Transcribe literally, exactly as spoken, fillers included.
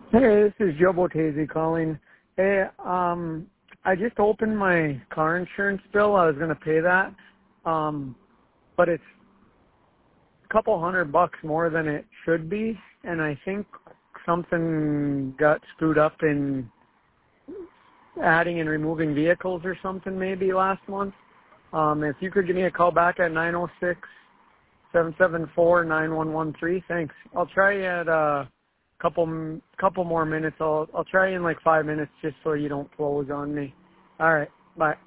Hey, this is Joe Botese calling. Hey, um, I just opened my car insurance bill. I was going to pay that, um, but it's a couple hundred bucks more than it should be, and I think something got screwed up in adding and removing vehicles or something maybe last month. Um, if you could give me a call back at nine oh six, seven seven four, nine one one three, thanks. I'll try at a couple couple more minutes. I'll I'll try in like five minutes just so you don't close on me. All right, bye.